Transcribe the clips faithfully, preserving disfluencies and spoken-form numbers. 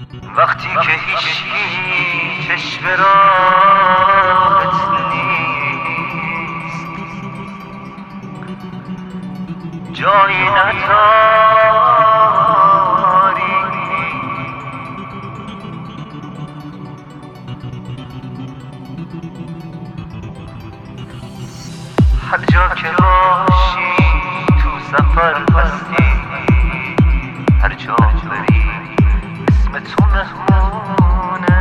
وقتی که هیچکی چشم راهت نیست، جایی نداری، هر جا که باشی تو سفر هستی، هر جا بری اسم تو مهمونه.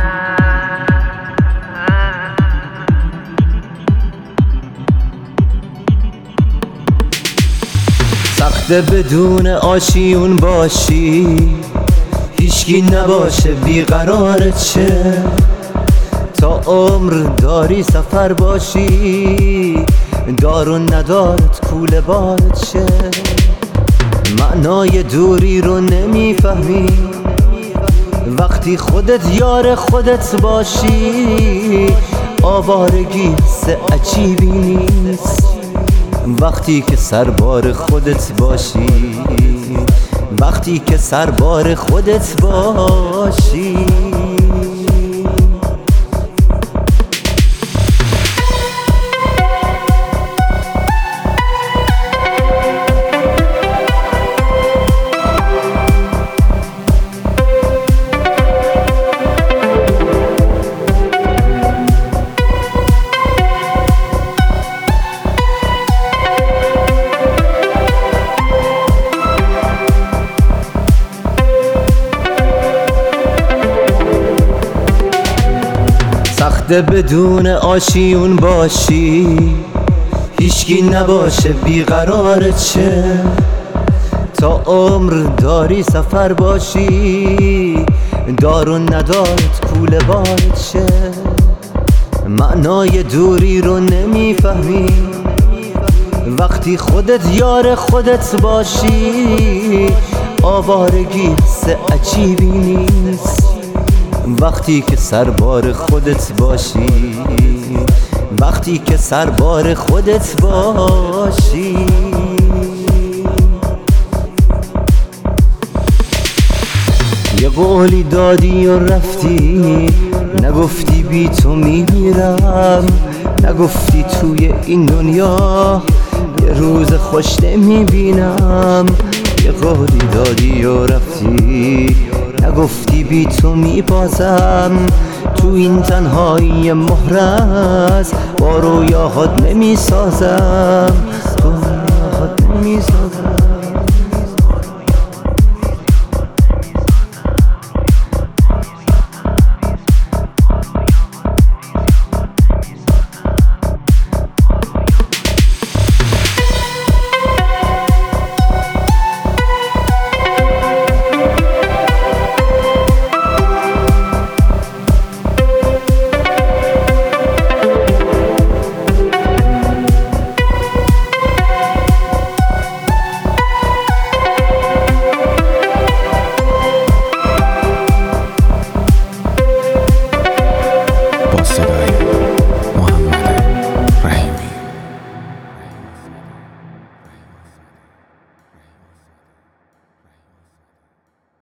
سخته بدون آشیون باشی، هیچکی نباشه بیقرار چه، تا عمر داری سفر باشی، دار و ندارت کوله بارت چه. معنای دوری رو نمیفهمی وقتی خودت یار خودت باشی، آوارگی سه عجیبی نیست وقتی که سربار خودت باشی، وقتی که سربار خودت باشی. سخته بدون آشیون باشی، هیچکی نباشه بیقرار چه، تا عمر داری سفر باشی، دار و ندارت کوله بارت چه. معنای دوری رو نمیفهمی وقتی خودت یار خودت باشی، آوارگی سه عجیبی نیست وقتی که سربار خودت باشی، وقتی که سربار خودت باشی. یه قولی دادی و رفتی، نگفتی بی تو میمیرم، نگفتی توی این دنیا یه روز خوش نمیبینم. یه قولی دادی و رفتی، نگفتی بی تو میبازم، تو این تنهایی محرز با رویاهات نمیسازم، با رویاهات نمیسازم.